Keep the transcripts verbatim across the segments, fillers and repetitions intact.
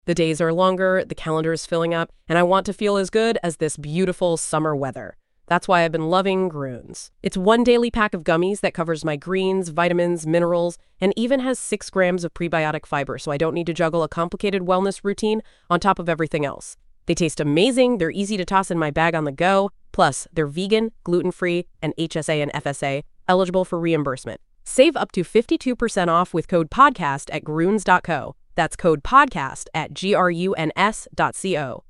The days are longer, the calendar is filling up, and I want to feel as good as this beautiful summer weather. That's why I've been loving Grüns. It's one daily pack of gummies that covers my greens, vitamins, minerals, and even has six grams of prebiotic fiber, so I don't need to juggle a complicated wellness routine on top of everything else. They taste amazing, they're easy to toss in my bag on the go, plus they're vegan, gluten-free, and H S A and F S A, eligible for reimbursement. Save up to fifty-two percent off with code podcast at gruns dot co. That's code podcast at G R U N S dot C O.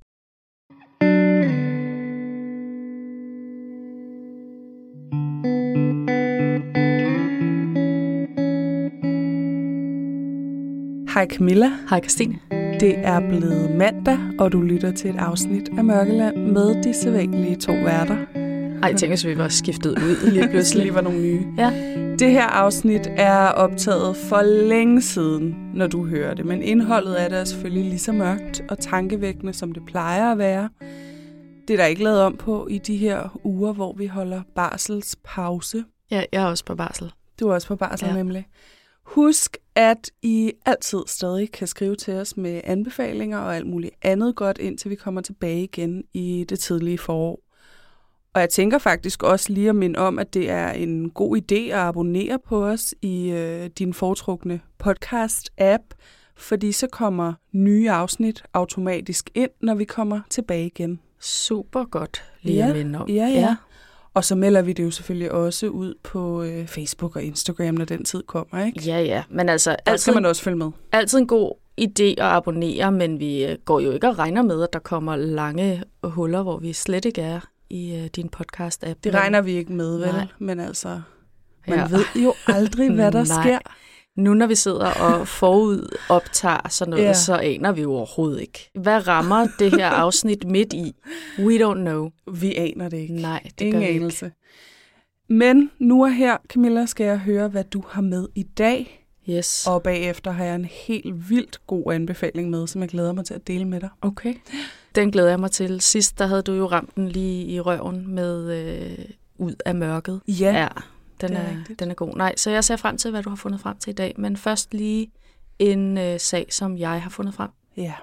Hej Camilla. Hej Christine. Det er blevet mandag, og du lytter til et afsnit af Mørkeland med de sædvanlige to værter. Ej, jeg tænker, så vi var skiftet ud lige pludselig. Lige var nogle nye. Ja. Det her afsnit er optaget for længe siden, når du hører det. Men indholdet af det er selvfølgelig lige så mørkt og tankevækkende, som det plejer at være. Det er der ikke lavet om på i de her uger, hvor vi holder barselspause. Ja, jeg er også på barsel. Du er også på barsel, ja. Nemlig. Husk, at I altid stadig kan skrive til os med anbefalinger og alt muligt andet godt, indtil vi kommer tilbage igen i det tidlige forår. Og jeg tænker faktisk også lige at minde om, at det er en god idé at abonnere på os i øh, din foretrukne podcast-app, fordi så kommer nye afsnit automatisk ind, når vi kommer tilbage igen. Super godt lige ja, at minde om. Ja, ja, ja. Og så melder vi det jo selvfølgelig også ud på øh, Facebook og Instagram, når den tid kommer, ikke? Ja, ja. Men altså, der altid, skal man også følge med. Altid en god idé at abonnere, men vi går jo ikke og regner med, at der kommer lange huller, hvor vi slet ikke er i øh, din podcast-app. Det regner vi ikke med, vel? Nej. Men altså, man ja. ved jo aldrig, hvad der sker. Nu når vi sidder og forud optager sådan noget, ja. Så aner vi jo overhovedet ikke. Hvad rammer det her afsnit midt i? We don't know. Vi aner det ikke. Nej, det Ingen gør vi anelse. ikke. Men nu og her, Camilla, skal jeg høre, hvad du har med i dag. Yes. Og bagefter har jeg en helt vildt god anbefaling med, som jeg glæder mig til at dele med dig. Okay. Den glæder jeg mig til. Sidst, der havde du jo ramt den lige i røven med øh, Ud af mørket. Ja. ja. Den er, er den er god. Nej, så jeg ser frem til, hvad du har fundet frem til i dag. Men først lige en øh, sag, som jeg har fundet frem. Ja.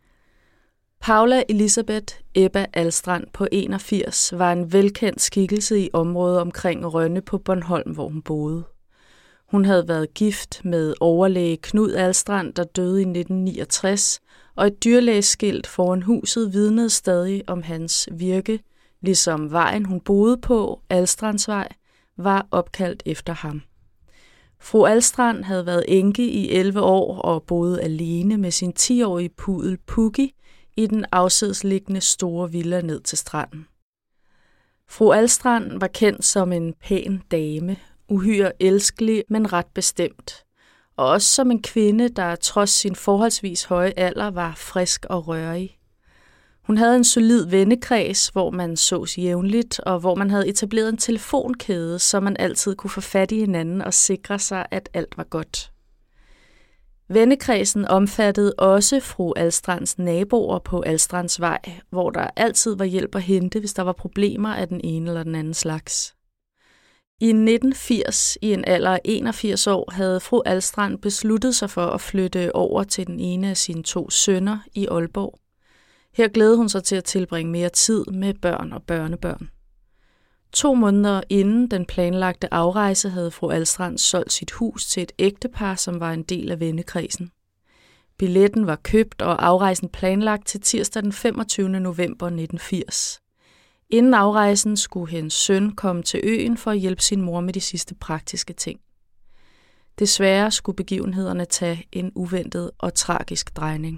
Paula Elisabeth Ebba Alstrand på enogfirs var en velkendt skikkelse i området omkring Rønne på Bornholm, hvor hun boede. Hun havde været gift med overlæge Knud Alstrand, der døde i nitten niogtres, og et dyrlægeskilt foran huset vidnede stadig om hans virke, ligesom vejen, hun boede på, Alstrandsvej, var opkaldt efter ham. Fru Alstrand havde været enke i elleve år og boede alene med sin ti-årige pudel Puggy i den afsidsliggende store villa ned til stranden. Fru Alstrand var kendt som en pæn dame, uhyre elskelig, men ret bestemt, og også som en kvinde, der trods sin forholdsvis høje alder var frisk og rørig. Hun havde en solid vennekreds, hvor man sås jævnligt, og hvor man havde etableret en telefonkæde, så man altid kunne få fat i hinanden og sikre sig, at alt var godt. Vennekredsen omfattede også fru Alstrands naboer på Alstrandsvej, hvor der altid var hjælp at hente, hvis der var problemer af den ene eller den anden slags. I nitten firs, i en alder af enogfirs år, havde fru Alstrand besluttet sig for at flytte over til den ene af sine to sønner i Aalborg. Her glædede hun sig til at tilbringe mere tid med børn og børnebørn. To måneder inden den planlagte afrejse havde fru Alstrand solgt sit hus til et ægtepar, som var en del af vennekredsen. Billetten var købt og afrejsen planlagt til tirsdag den femogtyvende november nitten firs. Inden afrejsen skulle hendes søn komme til øen for at hjælpe sin mor med de sidste praktiske ting. Desværre skulle begivenhederne tage en uventet og tragisk drejning.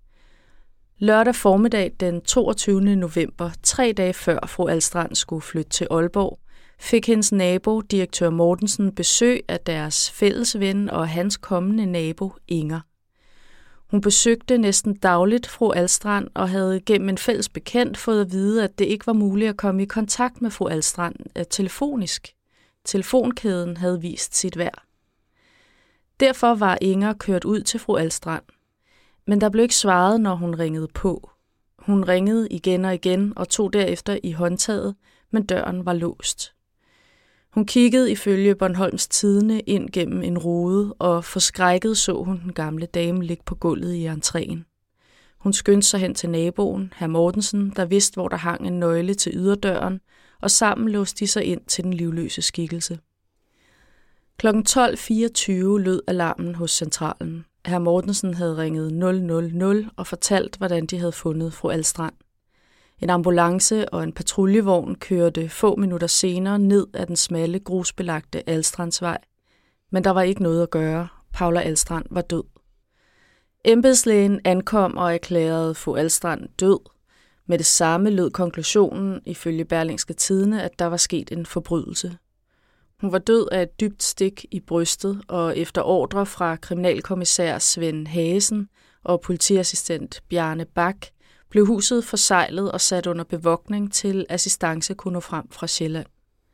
Lørdag formiddag den toogtyvende november, tre dage før fru Alstrand skulle flytte til Aalborg, fik hendes nabo, direktør Mortensen, besøg af deres fælles ven og hans kommende nabo, Inger. Hun besøgte næsten dagligt fru Alstrand og havde gennem en fælles bekendt fået at vide, at det ikke var muligt at komme i kontakt med fru Alstrand telefonisk. Telefonkæden havde vist sit værd. Derfor var Inger kørt ud til fru Alstrand. Men der blev ikke svaret, når hun ringede på. Hun ringede igen og igen og tog derefter i håndtaget, men døren var låst. Hun kiggede ifølge Bornholms Tidende ind gennem en rude, og forskrækket så hun den gamle dame ligge på gulvet i entréen. Hun skyndte sig hen til naboen, hr. Mortensen, der vidste, hvor der hang en nøgle til yderdøren, og sammen låste de sig ind til den livløse skikkelse. klokken tolv fireogtyve lød alarmen hos centralen. Hr. Mortensen havde ringet nul nul nul og fortalt, hvordan de havde fundet fru Alstrand. En ambulance og en patruljevogn kørte få minutter senere ned ad den smalle, grusbelagte Alstrandsvej. Men der var ikke noget at gøre. Paula Alstrand var død. Embedslægen ankom og erklærede fru Alstrand død. Med det samme lød konklusionen ifølge Berlingske Tidende, at der var sket en forbrydelse. Hun var død af et dybt stik i brystet, og efter ordre fra kriminalkommissær Svend Hagesen og politiassistent Bjarne Bak blev huset forseglet og sat under bevogtning til assistance kunne nå frem fra Sjælland.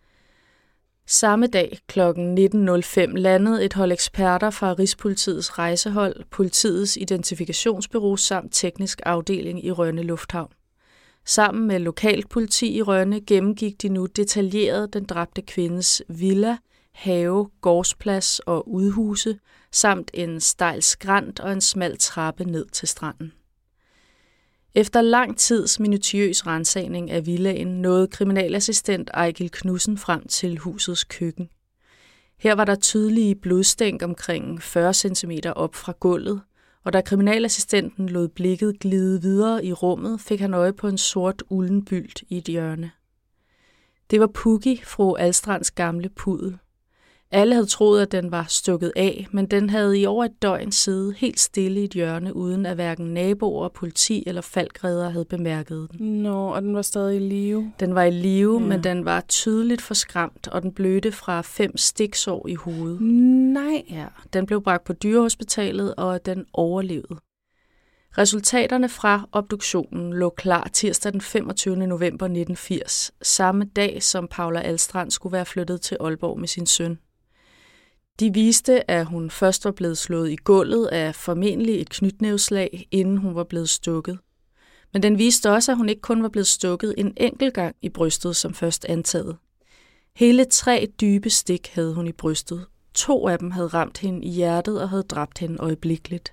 Samme dag klokken nitten nul fem landede et hold eksperter fra Rigspolitiets rejsehold, politiets identifikationsbureau samt teknisk afdeling i Rønne Lufthavn. Sammen med lokalt politi i Rønne gennemgik de nu detaljeret den dræbte kvindes villa, have, gårdsplads og udhuse, samt en stejl skrænt og en smal trappe ned til stranden. Efter lang tids minutiøs ransagning af villaen nåede kriminalassistent Ejgil Knudsen frem til husets køkken. Her var der tydelige blodstænk omkring fyrre centimeter op fra gulvet, og da kriminalassistenten lod blikket glide videre i rummet, fik han øje på en sort ulden bylt i et hjørne. Det var Puggy, fru Alstrands gamle puddel. Alle havde troet, at den var stukket af, men den havde i over et døgn siddet helt stille i et hjørne, uden at hverken naboer, politi eller falkredder havde bemærket den. Nå, og den var stadig i live. Den var i live, ja. Men den var tydeligt forskræmt, og den blødte fra fem stiksår i hovedet. Nej. Ja, den blev bragt på dyrehospitalet, og den overlevede. Resultaterne fra obduktionen lå klar tirsdag den femogtyvende november nitten firs, samme dag som Paula Alstrand skulle være flyttet til Aalborg med sin søn. De viste, at hun først var blevet slået i gulvet af formentlig et knytnæveslag, inden hun var blevet stukket. Men den viste også, at hun ikke kun var blevet stukket en enkelt gang i brystet, som først antaget. Hele tre dybe stik havde hun i brystet. To af dem havde ramt hende i hjertet og havde dræbt hende øjeblikkeligt.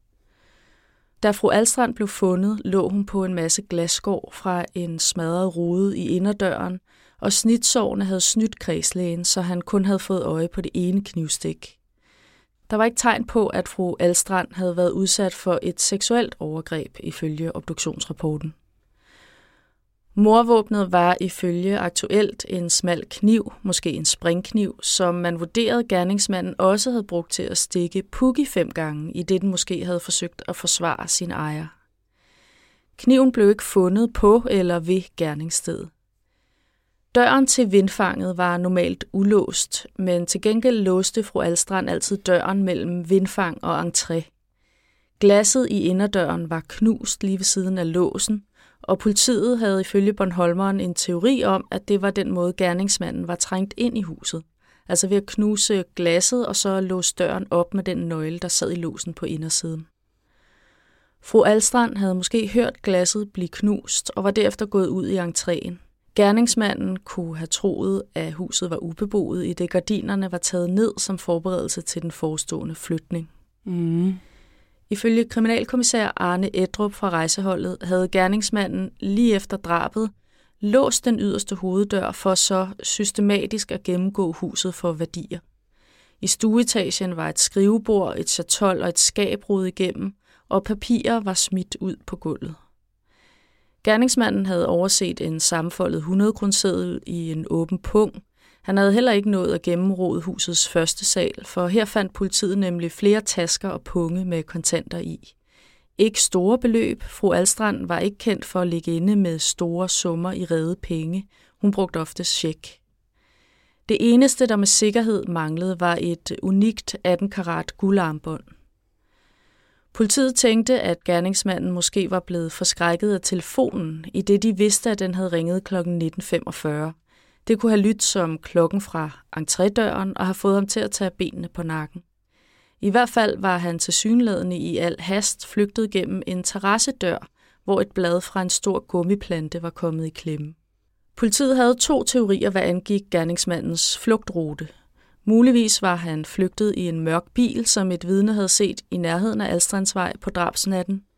Da fru Alstrand blev fundet, lå hun på en masse glasskår fra en smadret rude i inderdøren, og snitsårene havde snydt kredslægen, så han kun havde fået øje på det ene knivstik. Der var ikke tegn på, at fru Alstrand havde været udsat for et seksuelt overgreb, ifølge obduktionsrapporten. Mordvåbnet var ifølge aktuelt en smal kniv, måske en springkniv, som man vurderede gerningsmanden også havde brugt til at stikke Puggy fem gange, i det den måske havde forsøgt at forsvare sin ejer. Kniven blev ikke fundet på eller ved gerningsstedet. Døren til vindfanget var normalt ulåst, men til gengæld låste fru Alstrand altid døren mellem vindfang og entré. Glasset i inderdøren var knust lige ved siden af låsen, og politiet havde ifølge Bornholmeren en teori om, at det var den måde gerningsmanden var trængt ind i huset, altså ved at knuse glasset og så låse døren op med den nøgle, der sad i låsen på indersiden. Fru Alstrand havde måske hørt glasset blive knust og var derefter gået ud i entréen. Gerningsmanden kunne have troet, at huset var ubeboet, i det gardinerne var taget ned som forberedelse til den forestående flytning. Mm. Ifølge kriminalkommissær Arne Edrup fra rejseholdet havde gerningsmanden lige efter drabet låst den yderste hoveddør for så systematisk at gennemgå huset for værdier. I stueetagen var et skrivebord, et chatol og et skab rodet igennem, og papirer var smidt ud på gulvet. Gerningsmanden havde overset en sammenfoldet hundrede-kroneseddel i en åben pung. Han havde heller ikke nået at gennemrode husets første sal, for her fandt politiet nemlig flere tasker og punge med kontanter i. Ikke store beløb. Fru Alstrand var ikke kendt for at ligge inde med store summer i rede penge. Hun brugte ofte check. Det eneste, der med sikkerhed manglede, var et unikt atten karat guldarmbånd. Politiet tænkte, at gerningsmanden måske var blevet forskrækket af telefonen, i det de vidste, at den havde ringet klokken nitten femogfyrre. Det kunne have lyttet som klokken fra entrédøren og have fået ham til at tage benene på nakken. I hvert fald var han tilsyneladende i al hast flygtet gennem en terrassedør, hvor et blad fra en stor gummiplante var kommet i klemme. Politiet havde to teorier, hvad angik gerningsmandens flugtrute. Muligvis var han flygtet i en mørk bil, som et vidne havde set i nærheden af Alstrandsvej på drabsnatten.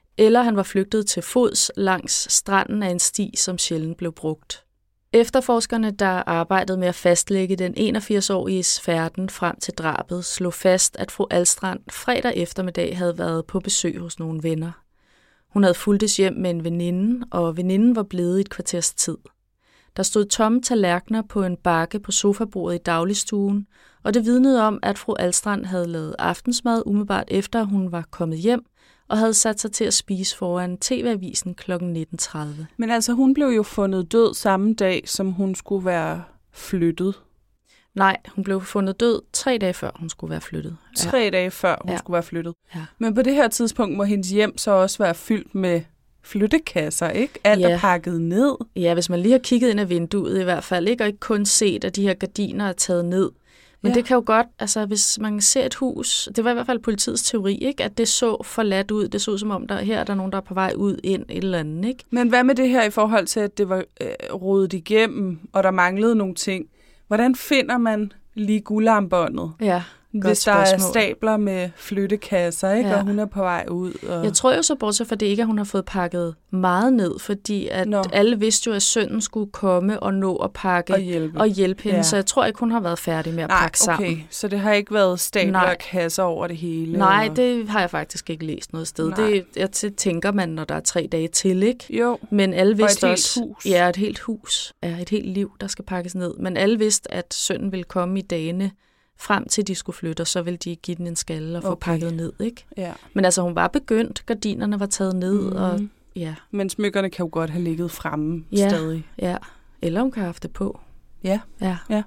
eller han var flygtet til fods langs stranden af en sti, som sjældent blev brugt. Efterforskerne, der arbejdede med at fastlægge den enogfirs-åriges færden frem til drabet, slog fast, at fru Alstrand fredag eftermiddag havde været på besøg hos nogle venner. Hun havde fulgtes hjem med en veninde, og veninden var blevet i et kvarters tid. Der stod tomme tallerkener på en bakke på sofabordet i dagligstuen, og det vidnede om, at fru Alstrand havde lavet aftensmad umiddelbart efter, hun var kommet hjem, og havde sat sig til at spise foran T V-avisen klokken nitten tredive. Men altså, hun blev jo fundet død samme dag, som hun skulle være flyttet. Nej, hun blev fundet død tre dage før, hun skulle være flyttet. Tre ja. dage før, hun ja. skulle være flyttet. Ja. Men på det her tidspunkt må hendes hjem så også være fyldt med flyttekasser, ikke? Alt ja. er pakket ned. Ja, hvis man lige har kigget ind ad vinduet i hvert fald, ikke? Og ikke kun set, at de her gardiner er taget ned. Men ja. det kan jo godt, altså hvis man ser et hus, det var i hvert fald politiets teori, ikke? At det så forladt ud. Det så som om, der her er der nogen, der er på vej ud ind et eller andet, ikke? Men hvad med det her i forhold til, at det var øh, rodet igennem, og der manglede nogle ting? Hvordan finder man lige guldarmbåndet? Ja. Hvis der er stabler med flyttekasser, ikke? Ja. Og hun er på vej ud. Og... Jeg tror jo så bortset fra det ikke, at hun har fået pakket meget ned, fordi at Nå. alle vidste jo, at sønnen skulle komme og nå at pakke og hjælpe, og hjælpe hende. Ja. Så jeg tror ikke, hun har været færdig med at Nej, pakke sammen. Okay. Så det har ikke været stabler og kasser over det hele? Nej, og... det har jeg faktisk ikke læst noget sted. Nej. Det jeg tænker man, når der er tre dage til, ikke? Jo. Men alle vidste og et også, helt hus. Ja, et helt hus. Ja, et helt liv, der skal pakkes ned. Men alle vidste, at sønnen ville komme i dagene frem til de skulle flytte, og så ville de give den en skalle og få okay. pakket ned, ikke? Ja. Men altså, hun var begyndt, gardinerne var taget ned, mm. og ja. Men smykkerne kan jo godt have ligget fremme ja, stadig. Ja, eller hun kan have haft det på. Ja. ja. ja.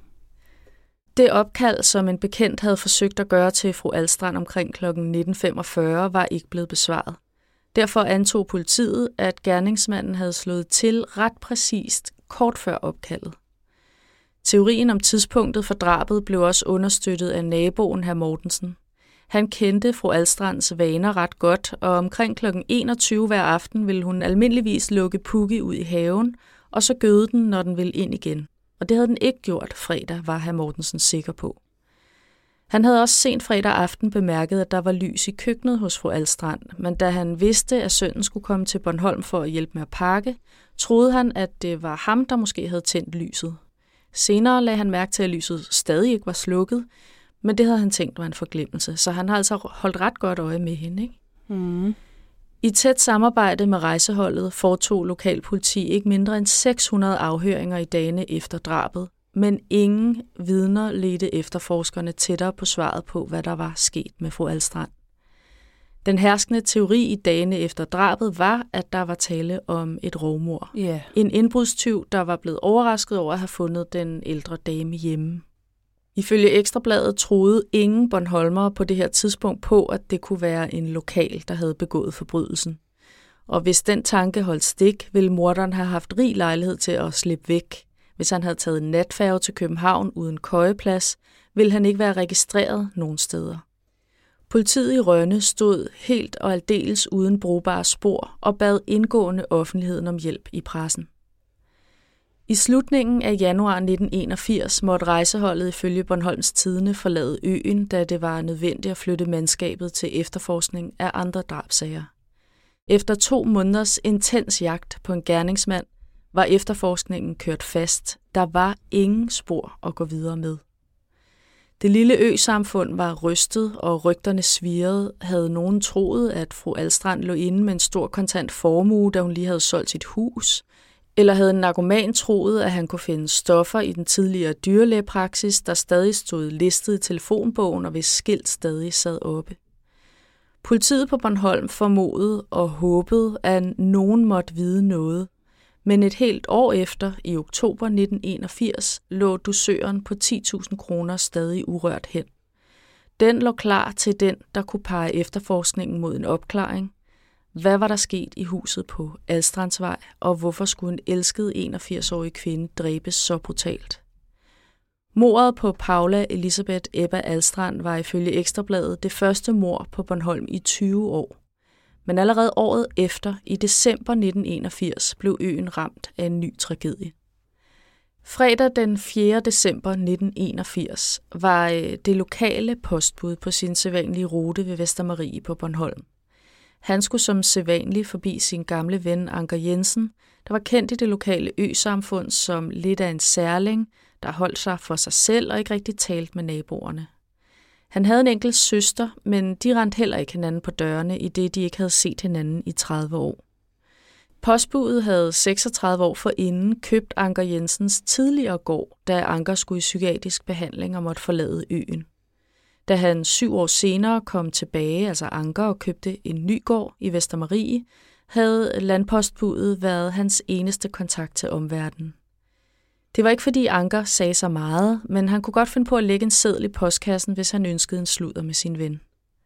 Det opkald, som en bekendt havde forsøgt at gøre til fru Alstrand omkring klokken nitten femogfyrre, var ikke blevet besvaret. Derfor antog politiet, at gerningsmanden havde slået til ret præcist kort før opkaldet. Teorien om tidspunktet for drabet blev også understøttet af naboen hr. Mortensen. Han kendte fru Alstrands vaner ret godt, og omkring klokken enogtyve hver aften ville hun almindeligvis lukke Pukki ud i haven, og så gøde den, når den ville ind igen. Og det havde den ikke gjort fredag, var hr. Mortensen sikker på. Han havde også sent fredag aften bemærket, at der var lys i køkkenet hos fru Alstrand, men da han vidste, at sønnen skulle komme til Bornholm for at hjælpe med at pakke, troede han, at det var ham, der måske havde tændt lyset. Senere lagde han mærke til, at lyset stadig ikke var slukket, men det havde han tænkt var en forglemmelse, så han har altså holdt ret godt øje med hende, ikke? Mm. I tæt samarbejde med rejseholdet foretog lokalpoliti ikke mindre end seks hundrede afhøringer i dagene efter drabet, men ingen vidner ledte efterforskerne tættere på svaret på, hvad der var sket med fru Alstrand. Den herskende teori i dagene efter drabet var, at der var tale om et rovmord. Yeah. En indbrudstyv, der var blevet overrasket over at have fundet den ældre dame hjemme. Ifølge Ekstrabladet troede ingen bornholmere på det her tidspunkt på, at det kunne være en lokal, der havde begået forbrydelsen. Og hvis den tanke holdt stik, ville morderen have haft rig lejlighed til at slippe væk. Hvis han havde taget en natfærge til København uden køjeplads, ville han ikke være registreret nogen steder. Politiet i Rønne stod helt og aldeles uden brugbare spor og bad indgående offentligheden om hjælp i pressen. I slutningen af januar nitten enogfirs måtte rejseholdet ifølge Bornholms Tidende forlade øen, da det var nødvendigt at flytte mandskabet til efterforskning af andre drabsager. Efter to måneders intens jagt på en gerningsmand var efterforskningen kørt fast. Der var ingen spor at gå videre med. Det lille øsamfund var rystet, og rygterne svirrede. Havde nogen troet, at fru Alstrand lå inde med en stor kontant formue, da hun lige havde solgt sit hus? Eller havde en narkoman troet, at han kunne finde stoffer i den tidligere dyrlægepraksis, der stadig stod listet i telefonbogen og hvis skilt stadig sad oppe? Politiet på Bornholm formodede og håbede, at nogen måtte vide noget. Men et helt år efter, i oktober nitten enogfirs, lå dusøren på ti tusind kroner stadig urørt hen. Den lå klar til den, der kunne pege efterforskningen mod en opklaring. Hvad var der sket i huset på Alstrandsvej, og hvorfor skulle en elsket enogfirs-årig kvinde dræbes så brutalt? Mordet på Paula Elisabeth Ebba Alstrand var ifølge Ekstrabladet det første mord på Bornholm i tyve år. Men allerede året efter, i december nitten enogfirs, blev øen ramt af en ny tragedie. Fredag den fjerde december nitten enogfirs var det lokale postbud på sin sædvanlige rute ved Vestermarie på Bornholm. Han skulle som sædvanlig forbi sin gamle ven Anker Jensen, der var kendt i det lokale øsamfund som lidt af en særling, der holdt sig for sig selv og ikke rigtig talt med naboerne. Han havde en enkelt søster, men de rendte heller ikke hinanden på dørene, i det de ikke havde set hinanden i tredive år. Postbudet havde seksogtredive år forinden købt Anker Jensens tidligere gård, da Anker skulle i psykiatrisk behandling og måtte forlade øen. Da han syv år senere kom tilbage, altså Anker, og købte en ny gård i Vestermarie, havde landpostbudet været hans eneste kontakt til omverdenen. Det var ikke fordi Anker sagde så meget, men han kunne godt finde på at lægge en seddel i postkassen, hvis han ønskede en sludder med sin ven.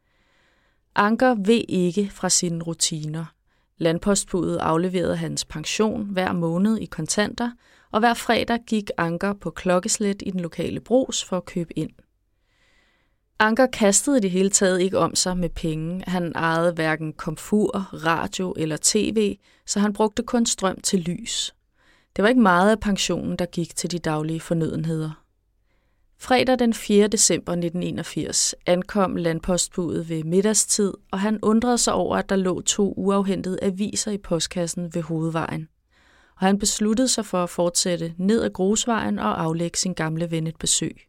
Anker ved ikke fra sine rutiner. Landpostbudet afleverede hans pension hver måned i kontanter, og hver fredag gik Anker på klokkeslæt i den lokale Brugs for at købe ind. Anker kastede i det hele taget ikke om sig med penge. Han ejede hverken komfur, radio eller tv, så han brugte kun strøm til lys. Det var ikke meget af pensionen, der gik til de daglige fornødenheder. Fredag den fjerde december nitten enogfirs ankom landpostbudet ved middagstid, og han undrede sig over, at der lå to uafhentede aviser i postkassen ved hovedvejen. Og han besluttede sig for at fortsætte ned ad grusvejen og aflægge sin gamle ven et besøg.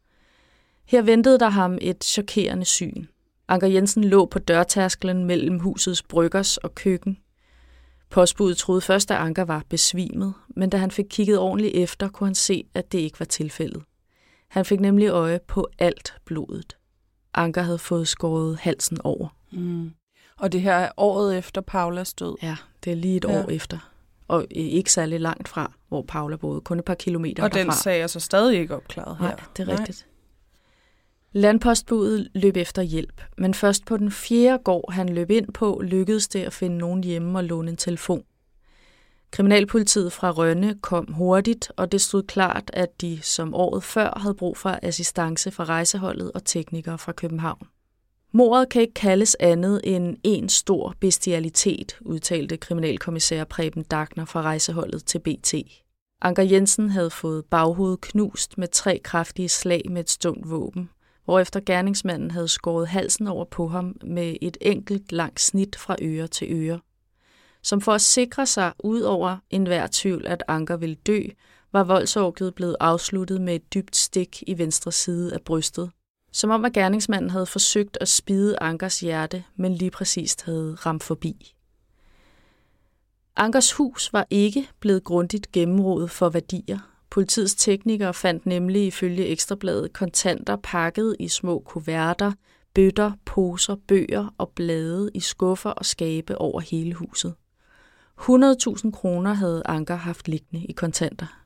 Her ventede der ham et chokerende syn. Anker Jensen lå på dørtærsklen mellem husets bryggers og køkken. Postbudet troede først, at Anker var besvimet, men da han fik kigget ordentligt efter, kunne han se, at det ikke var tilfældet. Han fik nemlig øje på alt blodet. Anker havde fået skåret halsen over. Mm. Og det her er året efter Paulas død? Ja, det er lige et ja. år efter. Og ikke særlig langt fra, hvor Paula boede. Kun et par kilometer og derfra. Og den sag er så stadig ikke opklaret her? Nej, det er rigtigt. Nej. Landpostbudet løb efter hjælp, men først på den fjerde gård, han løb ind på, lykkedes det at finde nogen hjemme og låne en telefon. Kriminalpolitiet fra Rønne kom hurtigt, og det stod klart, at de som året før havde brug for assistance fra rejseholdet og teknikere fra København. Mordet kan ikke kaldes andet end en stor bestialitet, udtalte kriminalkommissær Preben Dagner fra rejseholdet til B T. Anker Jensen havde fået baghovedet knust med tre kraftige slag med et stumt våben, hvorefter gerningsmanden havde skåret halsen over på ham med et enkelt langt snit fra øre til øre. Som for at sikre sig ud over enhver tvivl, at Anker ville dø, var voldsorgiet blevet afsluttet med et dybt stik i venstre side af brystet. Som om at gerningsmanden havde forsøgt at spide Ankers hjerte, men lige præcist havde ramt forbi. Ankers hus var ikke blevet grundigt gennemrodet for værdier. Politiets teknikere fandt nemlig ifølge Ekstrabladet kontanter pakket i små kuverter, bøtter, poser, bøger og blade i skuffer og skabe over hele huset. hundrede tusind kroner havde Anker haft liggende i kontanter.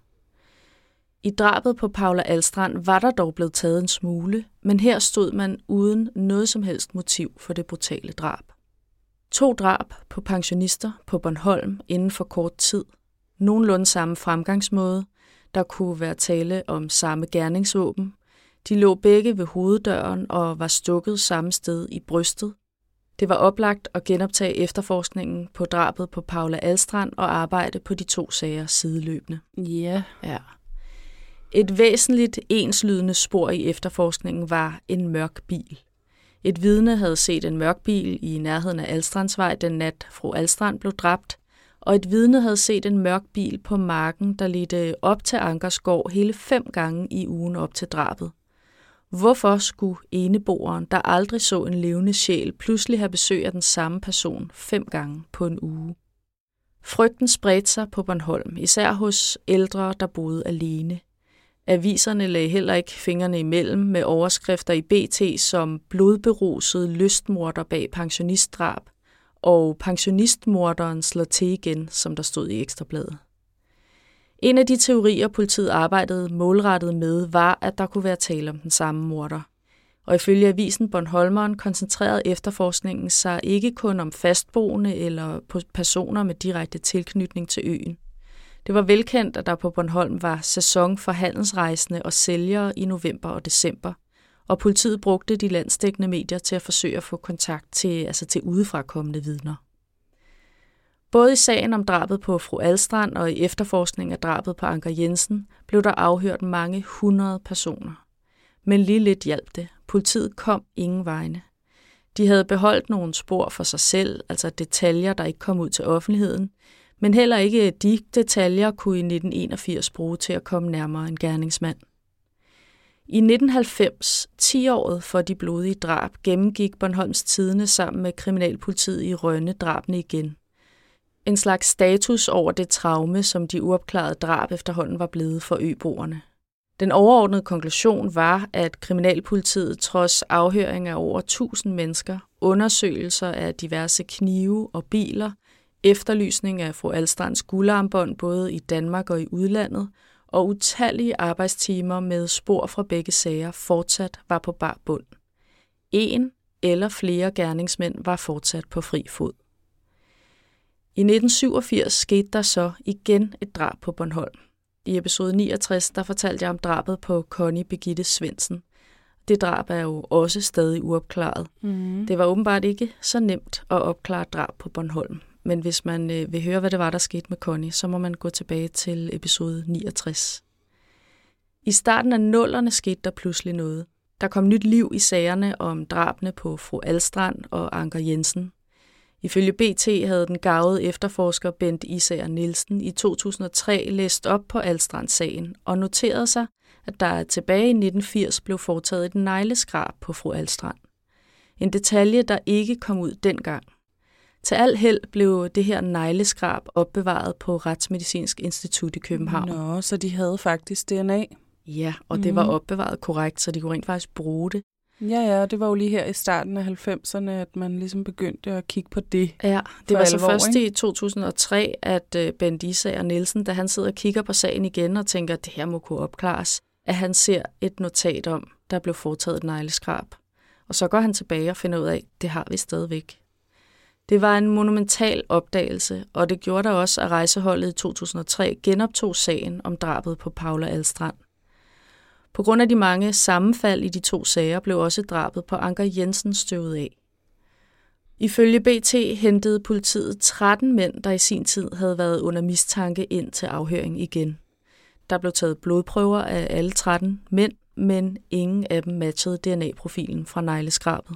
I drabet på Paula Alstrand var der dog blevet taget en smule, men her stod man uden noget som helst motiv for det brutale drab. To drab på pensionister på Bornholm inden for kort tid. Nogenlunde samme fremgangsmåde. Der kunne være tale om samme gerningsvåben. De lå begge ved hoveddøren og var stukket samme sted i brystet. Det var oplagt at genoptage efterforskningen på drabet på Paula Alstrand og arbejde på de to sager sideløbende. Ja. Ja. Et væsentligt enslydende spor i efterforskningen var en mørk bil. Et vidne havde set en mørk bil i nærheden af Alstrandsvej den nat fru Alstrand blev dræbt, og et vidne havde set en mørk bil på marken, der ledte op til Ankers gård hele fem gange i ugen op til drabet. Hvorfor skulle eneboeren, der aldrig så en levende sjæl, pludselig have besøg af den samme person fem gange på en uge? Frygten spredte sig på Bornholm, især hos ældre, der boede alene. Aviserne lagde heller ikke fingrene imellem med overskrifter i B T som blodberuset lystmorder bag pensionistdrab og pensionistmorderen slår til igen, som der stod i Ekstrabladet. En af de teorier, politiet arbejdede målrettet med, var, at der kunne være tale om den samme morder. Og ifølge avisen Bornholmeren koncentrerede efterforskningen sig ikke kun om fastboende eller personer med direkte tilknytning til øen. Det var velkendt, at der på Bornholm var sæson for handelsrejsende og sælgere i november og december, og politiet brugte de landsdækkende medier til at forsøge at få kontakt til, altså til udefrakommende vidner. Både i sagen om drabet på fru Alstrand og i efterforskningen af drabet på Anker Jensen blev der afhørt mange hundrede personer. Men lige lidt hjalp det. Politiet kom ingen vegne. De havde beholdt nogle spor for sig selv, altså detaljer, der ikke kom ud til offentligheden, men heller ikke de detaljer kunne i nitten enogfirs bruge til at komme nærmere en gerningsmand. I nitten halvfems, ti-året for de blodige drab, gennemgik Bornholms Tidende sammen med kriminalpolitiet i Rønne drabene igen. En slags status over det traume, som de uopklarede drab efterhånden var blevet for øboerne. Den overordnede konklusion var, at kriminalpolitiet trods afhøring af over tusind mennesker, undersøgelser af diverse knive og biler, efterlysning af fru Alstrands guldarmbånd både i Danmark og i udlandet, og utallige arbejdstimer med spor fra begge sager fortsat var på bar bund. En eller flere gerningsmænd var fortsat på fri fod. I nitten syvogfirs skete der så igen et drab på Bornholm. I episode niogtres, der fortalte jeg om drabet på Connie Birgitte Svendsen. Det drab er jo også stadig uopklaret. Mm. Det var åbenbart ikke så nemt at opklare drab på Bornholm. Men hvis man øh, vil høre, hvad det var, der skete med Connie, så må man gå tilbage til episode niogtres. I starten af nullerne skete der pludselig noget. Der kom nyt liv i sagerne om drabene på fru Alstrand og Anker Jensen. Ifølge B T havde den garvede efterforsker Bent Isager Nielsen i to tusind og tre læst op på Alstrand-sagen og noterede sig, at der tilbage i nitten firs blev foretaget et negleskrab på fru Alstrand. En detalje, der ikke kom ud dengang. Til al held blev det her negleskrab opbevaret på Retsmedicinsk Institut i København. Nå, så de havde faktisk D N A? Ja, og mm. det var opbevaret korrekt, så de kunne rent faktisk bruge det. Ja, ja, det var jo lige her i starten af halvfemserne, at man ligesom begyndte at kigge på det. Ja, det var alvor, så først ikke? I to tusind og tre, at Bent Isager Nielsen, da han sidder og kigger på sagen igen og tænker, at det her må kunne opklares, at han ser et notat om, der blev foretaget et negleskrab. Og så går han tilbage og finder ud af, at det har vi stadigvæk. Det var en monumental opdagelse, og det gjorde der også, at rejseholdet i to tusind og tre genoptog sagen om drabet på Paula Alstrand. På grund af de mange sammenfald i de to sager blev også drabet på Anker Jensen støvet af. Ifølge B T hentede politiet tretten mænd, der i sin tid havde været under mistanke ind til afhøring igen. Der blev taget blodprøver af alle tretten mænd, men ingen af dem matchede D N A-profilen fra negleskrabet.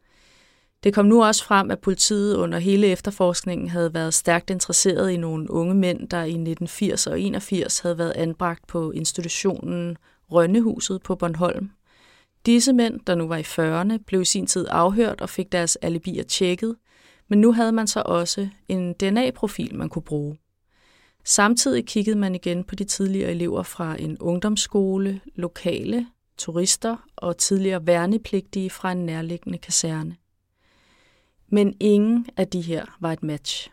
Det kom nu også frem, at politiet under hele efterforskningen havde været stærkt interesseret i nogle unge mænd, der i nitten firs og enogfirs havde været anbragt på institutionen Rønnehuset på Bornholm. Disse mænd, der nu var i fyrrerne, blev i sin tid afhørt og fik deres alibier tjekket, men nu havde man så også en D N A-profil, man kunne bruge. Samtidig kiggede man igen på de tidligere elever fra en ungdomsskole, lokale, turister og tidligere værnepligtige fra en nærliggende kaserne. Men ingen af de her var et match.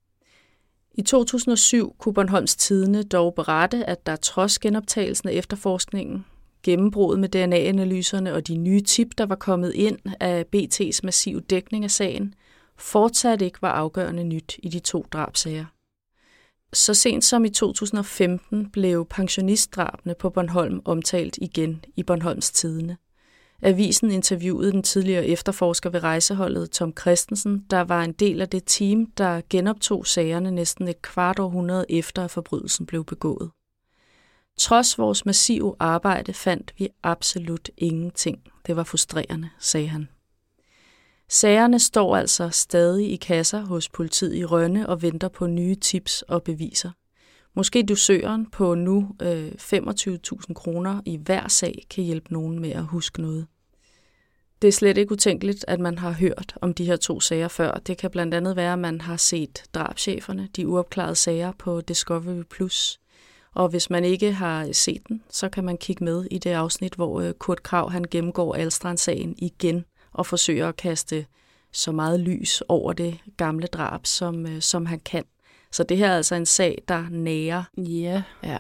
I to tusind og syv kunne Bornholms Tidende dog berette, at der trods genoptagelsen af efterforskningen, gennembruddet med D N A-analyserne og de nye tip, der var kommet ind af B T's massive dækning af sagen, fortsat ikke var afgørende nyt i de to drabsager. Så sent som i to tusind og femten blev pensionistdrabene på Bornholm omtalt igen i Bornholms Tidende. Avisen interviewede den tidligere efterforsker ved rejseholdet Tom Christensen, der var en del af det team, der genoptog sagerne næsten et kvart århundrede efter, at forbrydelsen blev begået. Trods vores massive arbejde fandt vi absolut ingenting. Det var frustrerende, sagde han. Sagerne står altså stadig i kasser hos politiet i Rønne og venter på nye tips og beviser. Måske dusøren på nu øh, femogtyve tusind kroner i hver sag kan hjælpe nogen med at huske noget. Det er slet ikke utænkeligt, at man har hørt om de her to sager før. Det kan blandt andet være, at man har set drabscheferne, de uopklarede sager på Discovery plus. Og hvis man ikke har set den, så kan man kigge med i det afsnit, hvor Kurt Krag han gennemgår Alstrand-sagen igen og forsøger at kaste så meget lys over det gamle drab, som, som han kan. Så det her er altså en sag, der nærer. Yeah. Ja.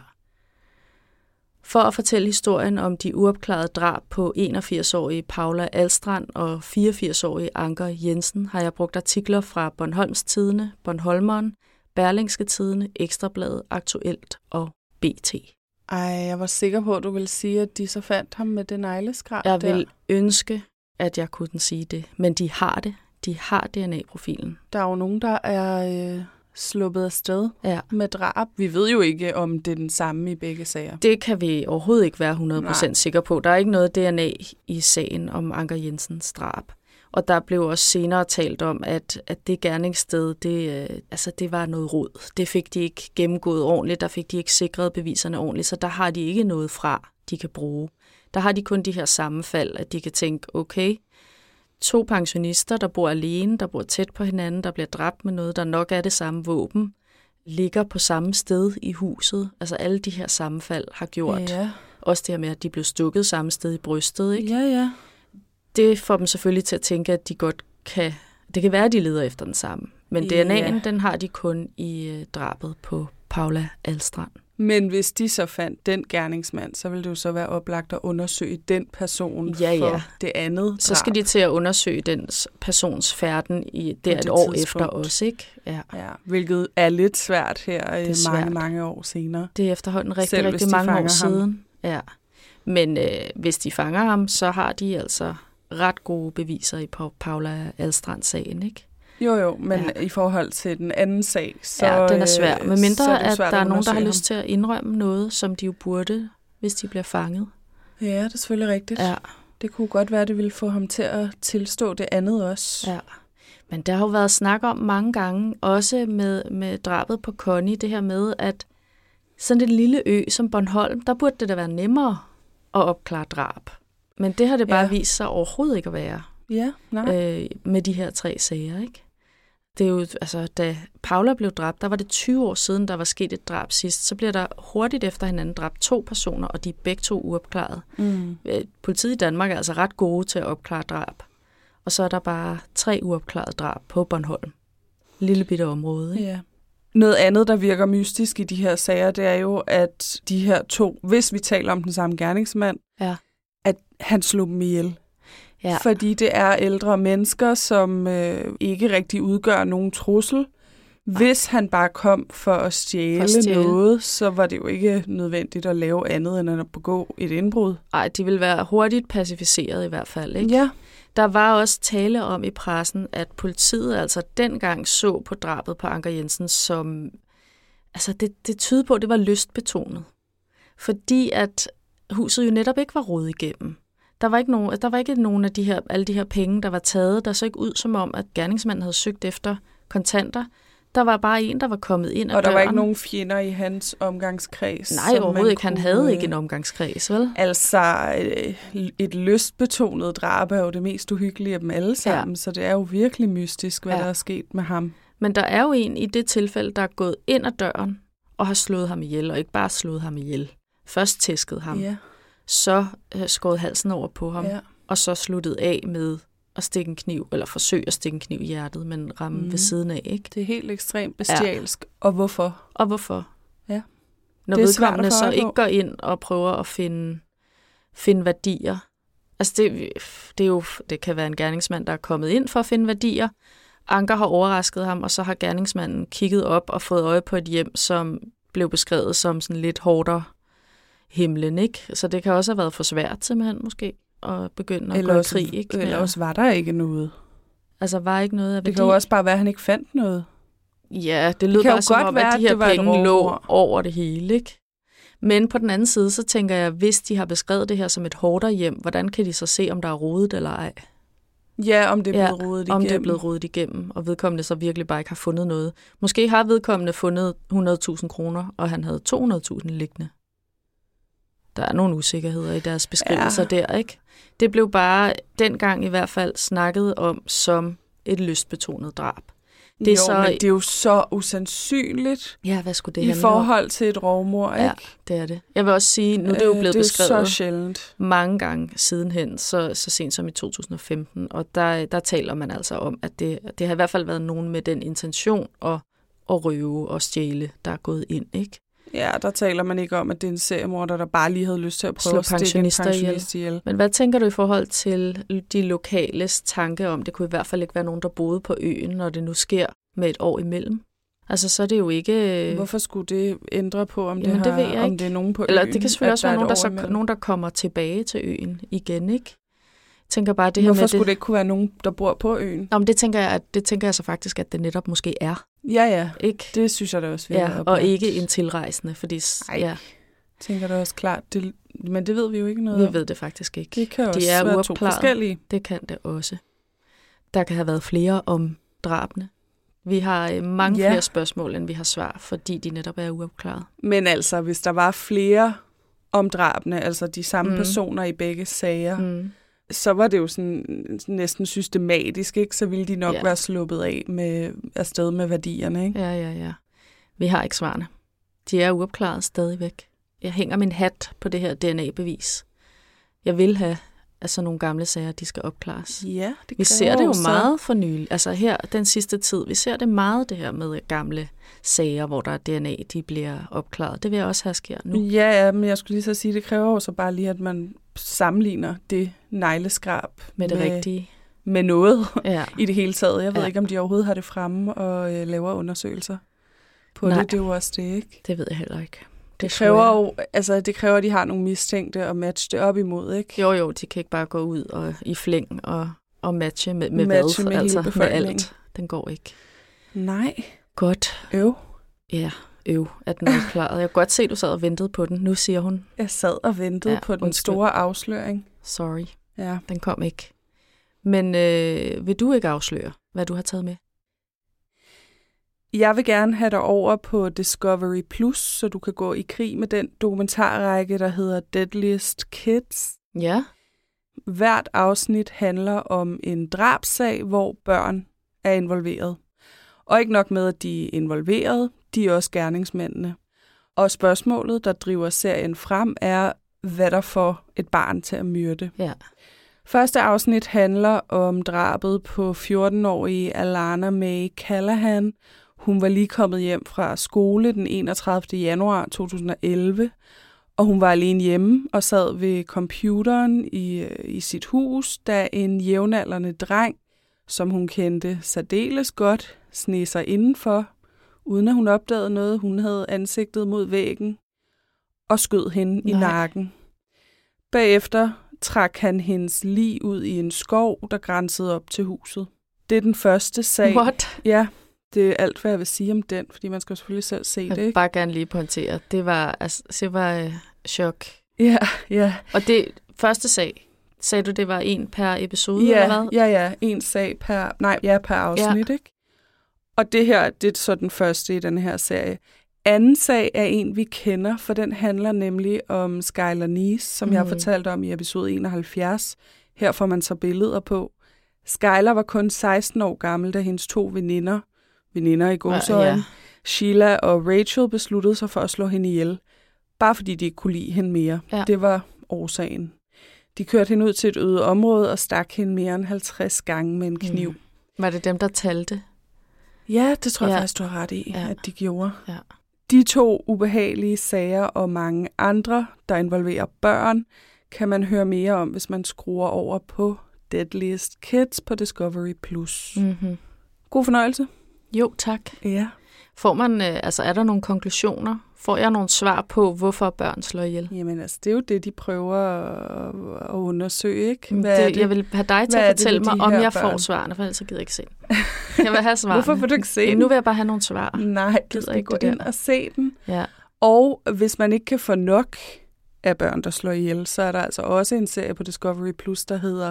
For at fortælle historien om de uopklarede drab på enogfirs-årige Paula Alstrand og fireogfirs-årige Anker Jensen, har jeg brugt artikler fra Bornholms Tidende, Bornholmeren, Berlingske Tidende, Ekstrabladet, Aktuelt og B T. Ej, jeg var sikker på, at du ville sige, at de så fandt ham med det negleskrab Jeg der. vil ønske, at jeg kunne sige det, men de har det. De har D N A-profilen. Der er jo nogen, der er øh, sluppet afsted ja. med drab. Vi ved jo ikke, om det er den samme i begge sager. Det kan vi overhovedet ikke være hundrede procent sikre på. Der er ikke noget D N A i sagen om Anker Jensens drab. Og der blev også senere talt om, at, at det gerningssted, det, øh, altså det var noget rod. Det fik de ikke gennemgået ordentligt, der fik de ikke sikret beviserne ordentligt, så der har de ikke noget fra, de kan bruge. Der har de kun de her sammenfald, at de kan tænke, okay, to pensionister, der bor alene, der bor tæt på hinanden, der bliver dræbt med noget, der nok er det samme våben, ligger på samme sted i huset. Altså alle de her sammenfald har gjort. Ja. Også det her med, at de blev stukket samme sted i brystet, ikke? Ja, ja. Det får dem selvfølgelig til at tænke, at de godt kan... Det kan være, at de leder efter den samme. Men D N A'en, Ja. den har de kun i øh, drabet på Paula Ahlstrand. Men hvis de så fandt den gerningsmand, så ville det jo så være oplagt at undersøge den person Ja, for ja. det andet Så skal drab. de til at undersøge den persons færden i der På et det år tidspunkt. efter også, ikke? Ja. Ja, hvilket er lidt svært her er mange, svært. mange år senere. Det er efterhånden rigtig, Selv hvis rigtig de mange år fanger ham. siden. Ja. Men øh, hvis de fanger ham, så har de altså ret gode beviser i Pa- Paula Ahlstrand-sagen, ikke? Jo, jo, men Ja. ja. i forhold til den anden sag, så, Ja, den er svær. øh, Men så mindre, er det at svært der er at nogen, der har undersøge lyst til at indrømme noget, som de jo burde, hvis de bliver fanget. ham. Ja, det er selvfølgelig rigtigt. Ja, Det kunne godt være, at det ville få ham til at tilstå det andet også. ja. Men der har jo været snak om mange gange, også med, med drabet på Connie, det her med, at sådan en lille ø som Bornholm, der burde det da være nemmere at opklare drab. Men det har det bare Ja. vist sig overhovedet ikke at være. Ja, nej. øh, med de her tre sager, ikke? Det er jo, altså, da Paula blev dræbt, der var det tyve år siden, der var sket et drab sidst. Så bliver der hurtigt efter hinanden dræbt to personer, og de er begge to uopklaret. Mm. Øh, Politiet i Danmark er altså ret gode til at opklare drab. Og så er der bare tre uopklarede drab på Bornholm. Lille bitte område, ikke? Ja. Noget andet, der virker mystisk i de her sager, det er jo, at de her to, hvis vi taler om den samme gerningsmand, Ja. at han slog dem ihjel. Ja. Fordi det er ældre mennesker, som øh, ikke rigtig udgør nogen trussel. Hvis han bare kom for at stjæle, For at stjæle. noget, så var det jo ikke nødvendigt at lave andet end at begå et indbrud. Ej, de vil være hurtigt pacificeret i hvert fald, ikke? Ja, Der var også tale om i pressen, at politiet altså dengang så på drabet på Anker Jensen som... Altså, det, det tydede på, at det var lystbetonet. Fordi at huset jo netop ikke var rodet igennem. Der var ikke nogen, der var ikke nogen af de her, alle de her penge, der var taget. Der så ikke ud som om, at gerningsmanden havde søgt efter kontanter. Der var bare en, der var kommet ind ad og der døren. var ikke nogen fjender i hans omgangskreds. Nej, som man overhovedet ikke. Han kunne, havde øh, ikke en omgangskreds, vel? Altså, øh, et lystbetonet drab er jo det mest uhyggelige af dem alle sammen, ja. Så det er jo virkelig mystisk, hvad Ja. ja. der er sket med ham. Men der er jo en i det tilfælde, der er gået ind ad døren og har slået ham ihjel, og ikke bare slået ham ihjel. Først tæsket ham, Ja, så øh, skåret halsen over på ham, ja. og så sluttet af med at stikke en kniv, eller forsøge at stikke en kniv i hjertet, men ramme mm. Mhm. ved siden af, ikke? Det er helt ekstremt bestialsk. Ja. Og hvorfor? Og hvorfor? Ja. Når Det er svært vedkommende at få så øje ikke på. går ind og prøver at finde, finde værdier. Altså det, det, er jo, det kan være en gerningsmand, der er kommet ind for at finde værdier. Anker har overrasket ham, og så har gerningsmanden kigget op og fået øje på et hjem, som blev beskrevet som sådan lidt hårdere himlen, ikke? Så det kan også have været for svært simpelthen måske at begynde at Eller gå i også, krig, ikke? eller Ja. også var der ikke noget. Altså var ikke noget af værdi. Det kan jo også bare være, at han ikke fandt noget. Ja, det lød kan jo bare som godt om, være, at de at her det var et penge lå rovmord. over det hele, ikke? Men på den anden side, så tænker jeg, hvis de har beskrevet det her som et hårdere hjem, hvordan kan de så se, om der er rodet eller ej? Ja, om det er Ja, blevet rodet igennem. Om det er blevet rodet igennem, og vedkommende så virkelig bare ikke har fundet noget. Måske har vedkommende fundet hundrede tusind kroner, og han havde to hundrede tusind liggende. Der er nogle usikkerheder i deres beskrivelser Ja. der, ikke? Det blev bare dengang i hvert fald snakket om som et lystbetonet drab. Det er jo, så- men det er jo så usandsynligt Ja, hvad skulle det i handle om? forhold til et rovmord, Ja, ikke? det er det. Jeg vil også sige, nu er det jo Øh, blevet det er beskrevet så sjældent. mange gange sidenhen, så, så sent som i to tusind og femten, og der, der taler man altså om, at det, det har i hvert fald været nogen med den intention at, at røve og stjæle, der er gået ind, ikke? Ja, der taler man ikke om, at det er en seriemorder, der bare lige havde lyst til at prøve Slå at stikke en pensionister pensionist ihjel. Men hvad tænker du i forhold til de lokales tanke om, det kunne i hvert fald ikke være nogen, der boede på øen, når det nu sker med et år imellem? Altså, så er det jo ikke... Hvorfor skulle det ændre på, om, Jamen, det, det har, ved jeg om ikke. det er nogen på Eller øen? det kan selvfølgelig at også være er nogen, der, et år så, imellem? nogen, der kommer tilbage til øen igen, ikke? Jeg tænker bare, det her Hvorfor med skulle det... det ikke kunne være nogen, der bor på øen? Nå, men det tænker jeg, at det tænker jeg så faktisk, at det netop måske er, Ja, ja. ikke? Det synes jeg da også, vi Ja, har og oplagt. ikke en tilrejsende, fordi... s- Ej. Ja, Tænker da også klart. Det, men det ved vi jo ikke noget om. vi ved det faktisk ikke. Det kan også De er være to uopklaret. forskellige. Det kan det også. der kan have været flere om drabene. Vi har øh, mange Ja. flere spørgsmål, end vi har svar, fordi de netop er uopklaret. Men altså, hvis der var flere om drabene, altså de samme Mm. mm. personer i begge sager, Mm. så var det jo sådan næsten systematisk, ikke? Så ville de nok Ja. være sluppet af med afsted med værdierne, ikke? Ja, ja, ja. Vi har ikke svarene. De er uopklaret stadigvæk. Jeg hænger min hat på det her D N A-bevis. Jeg vil have, at sådan nogle gamle sager, de skal opklares. Ja, det Vi ser kræver det jo så- meget for nylig. Altså her, den sidste tid, vi ser det meget, det her med gamle sager, hvor der er D N A, de bliver opklaret. Det vil jeg også have sker nu. Ja, ja, men jeg skulle lige så sige, det kræver jo så bare lige, at man sammenligner det negleskrab Med det med, rigtige. med noget Ja. i det hele taget. Jeg ved Ja. ikke, om de overhovedet har det fremme og øh, laver undersøgelser på Nej. det. Det er jo også det, ikke? Det ved jeg heller ikke. Det tror kræver jeg. jo, altså det kræver, at de har nogle mistænkte at matche det op imod, ikke? Jo, jo, de kan ikke bare gå ud og i flæng og, og matche med, med Matche hvad, med hele altså med befolkningen. alt. Den går ikke. Nej. Godt. Øv. Ja, øv, at den er opklaret. Jeg kan godt se, at du sad og ventede på den. Nu siger hun, Jeg sad og ventede Ja, ja, på den undskyld. store afsløring. sorry, Ja. den kom ikke. Men øh, vil du ikke afsløre, hvad du har taget med? Jeg vil gerne have dig over på Discovery Plus, så du kan gå i krig med den dokumentarrække, der hedder Deadliest Kids. Ja. Hvert afsnit handler om en drabsag, hvor børn er involveret. Og ikke nok med, at de er involveret, de er også gerningsmændene. Og spørgsmålet, der driver serien frem, er, hvad der får et barn til at myrde. Ja. Første afsnit handler om drabet på fjorten-årige Alana Mae Callahan. Hun var lige kommet hjem fra skole den enogtredivte januar to tusind og elleve, og hun var alene hjemme og sad ved computeren i, i sit hus, da en jævnaldrende dreng, som hun kendte særdeles godt, sneg sig indenfor, uden at hun opdagede noget. Hun havde ansigtet mod væggen og skød hende i Nej. nakken. Bagefter trak han hendes lig ud i en skov, der grænsede op til huset. Det er den første sag. What? Ja, det er alt, hvad jeg vil sige om den, fordi man skal selvfølgelig selv se Jeg det, vil ikke? bare gerne lige pointere. Det var, altså, det var øh, chok. Ja, ja. Og det første sag, sagde du, det var en per episode, eller Ja, hvad? ja, ja. En sag per, nej, ja, per afsnit, ja. Ikke? Og det her, det er så den første i den her serie. Anden sag er en, vi kender, for den handler nemlig om Skylar Neese, som mm. jeg har Mhm. fortalt om i episode enoghalvfjerds. Her får man så billeder på. Skylar var kun seksten år gammel, da hendes to veninder, veninder i gåseøjne, Ja. Sheila og Rachel, besluttede sig for at slå hende ihjel. Bare fordi de ikke kunne lide hende mere. Ja. Det var årsagen. De kørte hende ud til et øde område og stak hende mere end halvtreds gange med en kniv. Mm. Var det dem, der talte? Ja, det tror jeg Ja. faktisk, du har ret i, Ja. at de gjorde. Ja. De to ubehagelige sager og mange andre, der involverer børn, kan man høre mere om, hvis man skruer over på Deadliest Kids på Discovery Plus. Mm. Mm-hmm. God fornøjelse. Jo, tak. Ja. Får man, øh, altså er der nogle konklusioner? Får jeg nogle svar på, hvorfor børn slår ihjel? Jamen altså, det er jo det, de prøver at, at undersøge, ikke? det, er det? Jeg vil have dig til Hvad at er det fortælle ved mig, de om her jeg børn? får svarene, for ellers gider jeg ikke se den. Jeg vil have svarene. Hvorfor vil du ikke se Ja, den? nu vil jeg bare have nogle svar. Nej, du gider skal ikke gå det ind der. og se den. Ja. Og hvis man ikke kan få nok af børn, der slår ihjel, så er der altså også en serie på Discovery Plus, der hedder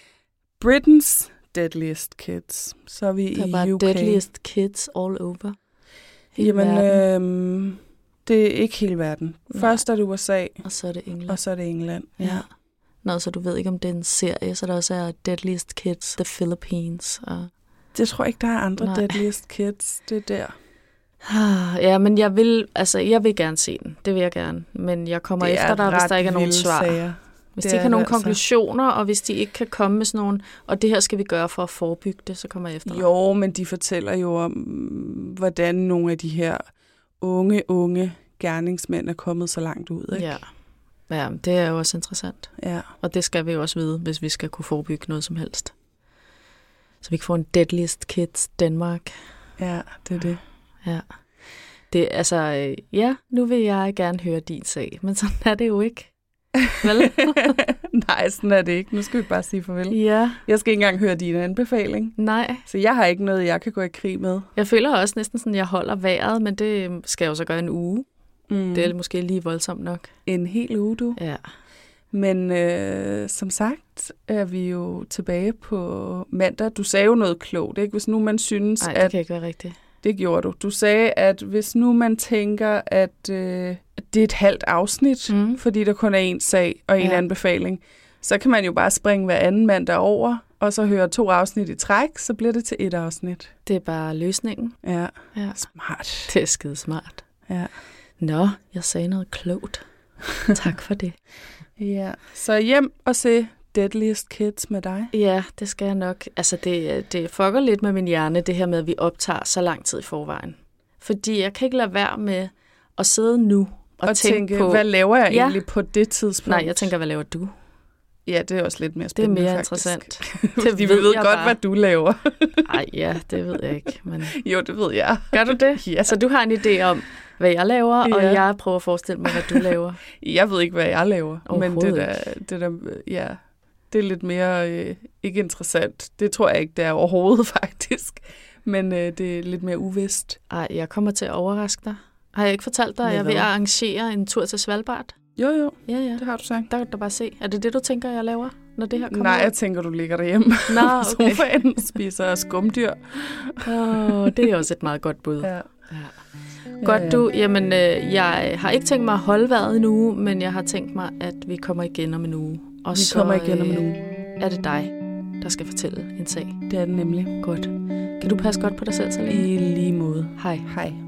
Britain's Deadliest Kids. Så er vi Der i var U K. Deadliest Kids all over. Hele Jamen, verden. øh, det er ikke hele verden. Nej. Først er det U S A, Og så er det England. og så er det England. Ja. Nå, så du ved ikke, om det er en serie, så der også er Deadliest Kids, The Philippines. Og... Det tror jeg ikke, der er andre Nej. Deadliest Kids. Det er der. Ja, men jeg vil, altså, jeg vil gerne se den. Det vil jeg gerne. Men jeg kommer Det efter dig, hvis ret der ikke er nogen vilde svar. Sager. Hvis Det de ikke er har nogen det altså. konklusioner, og hvis de ikke kan komme med sådan nogle, og det her skal vi gøre for at forebygge det, så kommer jeg efter dig. Jo, men de fortæller jo om, hvordan nogle af de her unge, unge gerningsmænd er kommet så langt ud. Ikke? Ja. Ja, det er jo også interessant. Ja. Og det skal vi jo også vide, hvis vi skal kunne forebygge noget som helst. Så vi kan få en Deadliest Kids Danmark. Ja, det er det. Ja. Det, altså, øh, ja, nu vil jeg gerne høre din sag, men sådan er det jo ikke. Vel? Nej, sådan er det ikke. Nu skal vi bare sige farvel. Ja. Jeg skal ikke engang høre din anbefaling. Nej. Så jeg har ikke noget, jeg kan gå i krig med. Jeg føler også næsten sådan, at jeg holder vejret, men det skal jeg jo så gøre en uge. Mm. Det er måske lige voldsomt nok. En hel uge, du. Ja. Men øh, som sagt er vi jo tilbage på mandag. Du sagde jo noget klogt, ikke? Hvis nu man synes, Nej, det at... kan ikke være rigtigt. Det gjorde du. Du sagde, at hvis nu man tænker, at, øh, at det er et halvt afsnit, mm. fordi der kun er en sag og en ja. anbefaling, så kan man jo bare springe hver anden mandag over, og så høre to afsnit i træk, så bliver det til et afsnit. Det er bare løsningen. Ja, ja. Smart. Det er skide smart. Ja. Nå, jeg sagde noget klogt. Tak for det. Ja, så hjem og se Deadliest Kids med dig. Ja, det skal jeg nok. Altså, det, det fucker lidt med min hjerne, det her med, at vi optager så lang tid i forvejen. Fordi jeg kan ikke lade være med at sidde nu og, og tænke, tænke på... hvad laver jeg ja. egentlig på det tidspunkt? Nej, jeg tænker, hvad laver du? Ja, det er også lidt mere spændende, Det er mere faktisk. interessant. Det vi ved, ved godt, bare. Hvad du laver. Nej, ja, det ved jeg ikke. Men... Jo, det ved jeg. Gør du det? Ja. Så du har en idé om, hvad jeg laver, ja. og jeg prøver at forestille mig, hvad du laver? Jeg ved ikke, hvad jeg laver. Men det der, det der, ja, det er lidt mere øh, ikke interessant. Det tror jeg ikke, det er overhovedet, faktisk. Men øh, det er lidt mere uvist. Ej, jeg kommer til at overraske dig. Har jeg ikke fortalt dig, at jeg er ved at arrangere en tur til Svalbard? Jo, jo. Ja, ja. Det har du sagt. Der kan du bare se. Er det det, du tænker, jeg laver, når det her kommer Nej, ud? jeg tænker, du ligger derhjemme Nå, okay. på sofaen, spiser skumdyr. Åh, det er også et meget godt bud. Ja. Ja. Godt du. Jamen, øh, jeg har ikke tænkt mig at holde vejret en uge, men jeg har tænkt mig, at vi kommer igen om en uge. Og vi så, kommer igen om en uge. Er det dig, der skal fortælle en sag? Det er det nemlig. Godt. Kan du passe godt på dig selv, Salene? I lige måde. Hej. Hej.